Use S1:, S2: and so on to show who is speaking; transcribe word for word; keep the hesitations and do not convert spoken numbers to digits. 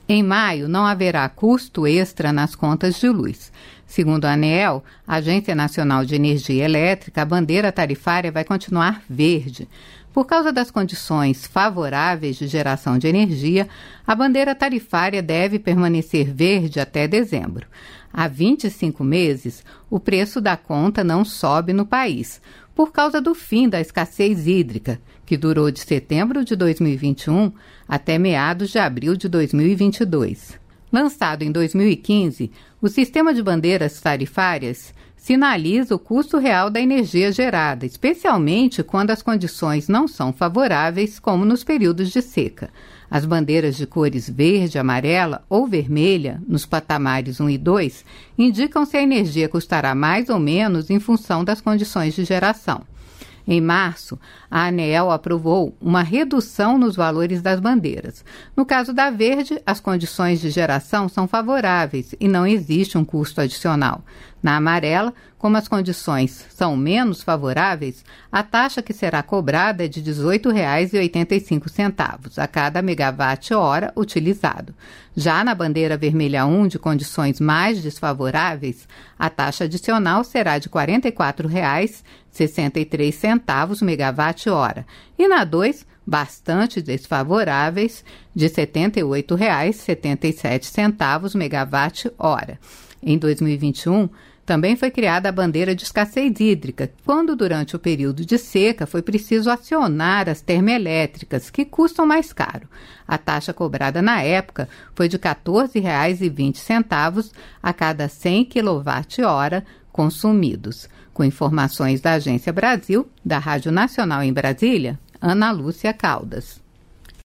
S1: Em maio, não haverá custo extra nas contas de luz. Segundo a ANEEL, Agência Nacional de Energia Elétrica, a bandeira tarifária vai continuar verde. Por causa das condições favoráveis de geração de energia, a bandeira tarifária deve permanecer verde até dezembro. Há vinte e cinco meses, o preço da conta não sobe no país, por causa do fim da escassez hídrica, que durou de setembro de dois mil e vinte e um até meados de abril de dois mil e vinte e dois. Lançado em dois mil e quinze, o sistema de bandeiras tarifárias sinaliza o custo real da energia gerada, especialmente quando as condições não são favoráveis, como nos períodos de seca. As bandeiras de cores verde, amarela ou vermelha, nos patamares um e dois, indicam se a energia custará mais ou menos em função das condições de geração. Em março, a ANEEL aprovou uma redução nos valores das bandeiras. No caso da verde, as condições de geração são favoráveis e não existe um custo adicional. Na amarela, como as condições são menos favoráveis, a taxa que será cobrada é de dezoito reais e oitenta e cinco centavos a cada megawatt-hora utilizado. Já na bandeira vermelha um, de condições mais desfavoráveis, a taxa adicional será de quarenta e quatro reais e sessenta e três centavos megawatt-hora. E na dois, bastante desfavoráveis, de setenta e oito reais e setenta e sete centavos megawatt-hora. Em dois mil e vinte e um, também foi criada a bandeira de escassez hídrica, quando durante o período de seca foi preciso acionar as termoelétricas, que custam mais caro. A taxa cobrada na época foi de quatorze reais e vinte centavos a cada cem quilowatt-hora consumidos. Com informações da Agência Brasil, da Rádio Nacional em Brasília, Ana Lúcia Caldas.